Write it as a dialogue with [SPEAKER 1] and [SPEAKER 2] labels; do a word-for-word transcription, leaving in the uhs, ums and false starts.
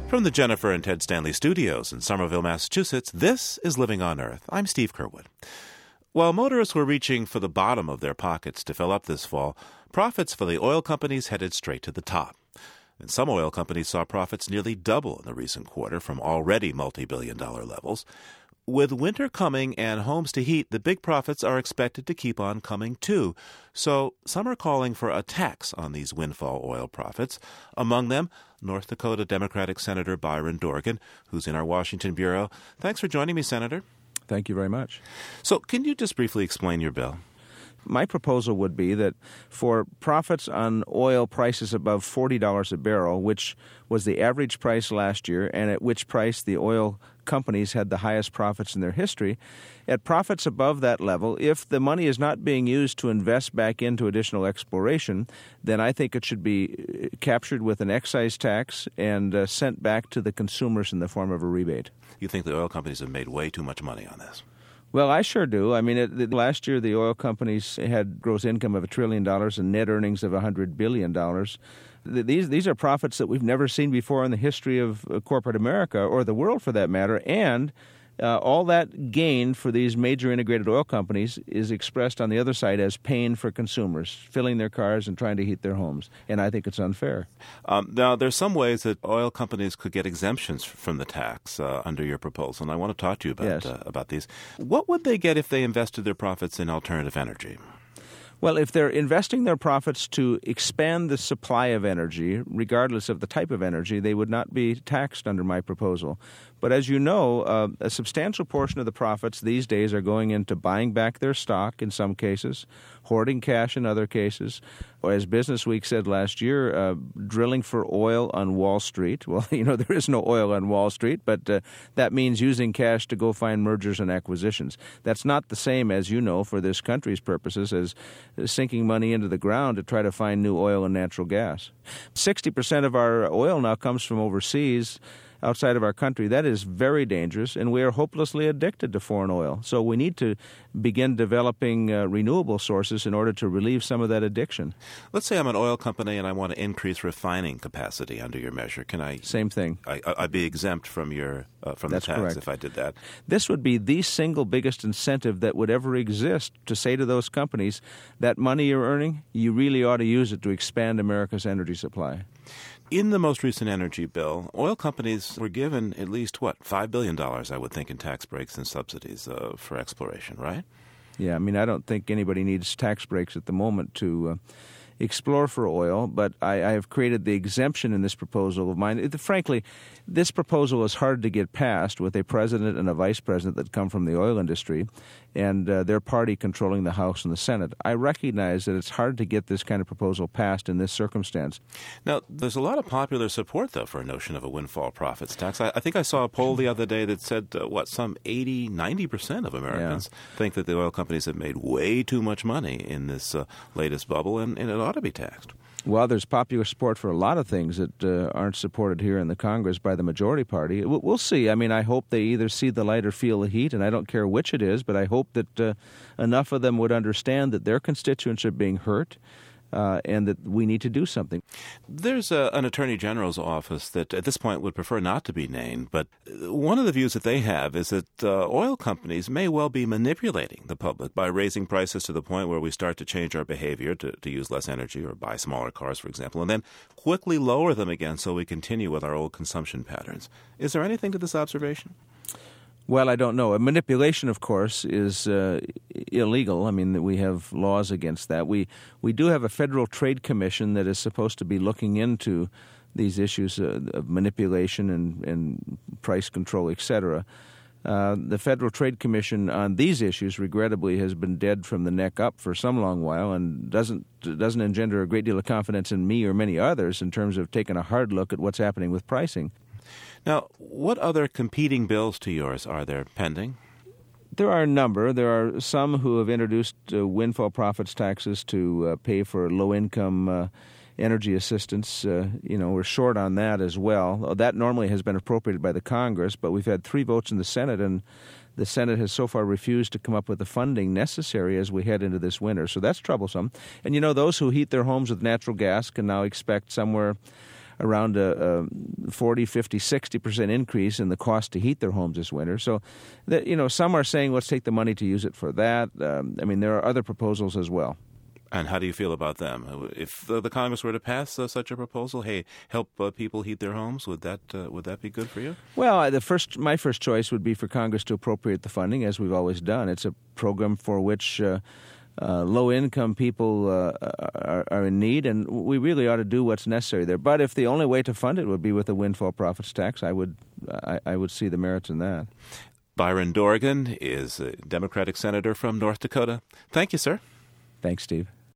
[SPEAKER 1] From the Jennifer and Ted Stanley studios in Somerville, Massachusetts, this is Living on Earth. I'm Steve Curwood. While motorists were reaching for the bottom of their pockets to fill up this fall, profits for the oil companies headed straight to the top. And some oil companies saw profits nearly double in the recent quarter from already multi-billion dollar levels. With winter coming and homes to heat, the big profits are expected to keep on coming too. So some are calling for a tax on these windfall oil profits. Among them, North Dakota Democratic Senator Byron Dorgan, who's in our Washington bureau. Thanks for joining me, Senator.
[SPEAKER 2] Thank you very much.
[SPEAKER 1] So can you just briefly explain your bill?
[SPEAKER 2] My proposal would be that for profits on oil prices above forty dollars a barrel, which was the average price last year and at which price the oil companies had the highest profits in their history, at profits above that level, if the money is not being used to invest back into additional exploration, then I think it should be captured with an excise tax and uh, sent back to the consumers in the form of a rebate.
[SPEAKER 1] You think the oil companies have made way too much money on this?
[SPEAKER 2] Well, I sure do. I mean, it, it, last year the oil companies had gross income of a trillion dollars and net earnings of a hundred billion dollars. These these are profits that we've never seen before in the history of uh, corporate America, or the world for that matter. And uh, all that gain for these major integrated oil companies is expressed on the other side as pain for consumers, filling their cars and trying to heat their homes. And I think it's unfair.
[SPEAKER 1] Um, now, there's some ways that oil companies could get exemptions from the tax uh, under your proposal, and I want to talk to you about
[SPEAKER 2] yes.
[SPEAKER 1] uh, about these. What would they get if they invested their profits in alternative energy?
[SPEAKER 2] Well, if they're investing their profits to expand the supply of energy, regardless of the type of energy, they would not be taxed under my proposal. But as you know, uh, a substantial portion of the profits these days are going into buying back their stock in some cases, hoarding cash in other cases, or as Business Week said last year, uh, drilling for oil on Wall Street. Well, you know, there is no oil on Wall Street, but uh, that means using cash to go find mergers and acquisitions. That's not the same, as you know, for this country's purposes, as sinking money into the ground to try to find new oil and natural gas. sixty percent of our oil now comes from overseas, outside of our country. That is very dangerous, and we are hopelessly addicted to foreign oil. So we need to begin developing uh, renewable sources in order to relieve some of that addiction.
[SPEAKER 1] Let's say I'm an oil company and I want to increase refining capacity under your measure. Can I?
[SPEAKER 2] Same thing.
[SPEAKER 1] I, I'd be exempt from your uh, from
[SPEAKER 2] That's
[SPEAKER 1] the tax
[SPEAKER 2] correct.
[SPEAKER 1] if I did that.
[SPEAKER 2] This would be the single biggest incentive that would ever exist to say to those companies, that money you're earning, you really ought to use it to expand America's energy supply.
[SPEAKER 1] In the most recent energy bill, oil companies were given at least, what, five billion dollars, I would think, in tax breaks and subsidies uh, for exploration, right?
[SPEAKER 2] Yeah, I mean, I don't think anybody needs tax breaks at the moment to uh, explore for oil, but I, I have created the exemption in this proposal of mine. It, frankly, this proposal is hard to get passed with a president and a vice president that come from the oil industry and uh, their party controlling the House and the Senate. I recognize that it's hard to get this kind of proposal passed in this circumstance.
[SPEAKER 1] Now, there's a lot of popular support, though, for a notion of a windfall profits tax. I, I think I saw a poll the other day that said, uh, what, some eighty, ninety percent of Americans yeah. think that the oil companies have made way too much money in this uh, latest bubble, and, and it ought to be taxed.
[SPEAKER 2] Well, there's popular support for a lot of things that uh, aren't supported here in the Congress by the majority party. We'll see. I mean, I hope they either see the light or feel the heat, and I don't care which it is, but I hope that uh, enough of them would understand that their constituents are being hurt uh, and that we need to do something.
[SPEAKER 1] There's a, an attorney general's office that at this point would prefer not to be named, but one of the views that they have is that uh, oil companies may well be manipulating the public by raising prices to the point where we start to change our behavior to, to use less energy or buy smaller cars, for example, and then quickly lower them again so we continue with our old consumption patterns. Is there anything to this observation?
[SPEAKER 2] Well, I don't know. A manipulation, of course, is uh, illegal. I mean, we have laws against that. We we do have a Federal Trade Commission that is supposed to be looking into these issues uh, of manipulation and, and price control, et cetera. Uh, the Federal Trade Commission on these issues, regrettably, has been dead from the neck up for some long while and doesn't doesn't engender a great deal of confidence in me or many others in terms of taking a hard look at what's happening with pricing.
[SPEAKER 1] Now, what other competing bills to yours are there pending?
[SPEAKER 2] There are a number. There are some who have introduced uh, windfall profits taxes to uh, pay for low-income uh, energy assistance. Uh, you know, we're short on that as well. That normally has been appropriated by the Congress, but we've had three votes in the Senate, and the Senate has so far refused to come up with the funding necessary as we head into this winter. So that's troublesome. And, you know, those who heat their homes with natural gas can now expect somewhere around a, a forty, fifty, sixty percent increase in the cost to heat their homes this winter. So, that, you know, some are saying let's take the money to use it for that. Um, I mean, there are other proposals as well.
[SPEAKER 1] And how do you feel about them? If the, the Congress were to pass uh, such a proposal, hey, help uh, people heat their homes, would that uh, would that be good for you?
[SPEAKER 2] Well, the first, my first choice would be for Congress to appropriate the funding, as we've always done. It's a program for which uh, uh, low-income people uh, are, are in need, and we really ought to do what's necessary there. But if the only way to fund it would be with a windfall profits tax, I would I, I would see the merits in that.
[SPEAKER 1] Byron Dorgan is a Democratic senator from North Dakota. Thank you, sir.
[SPEAKER 2] Thanks, Steve.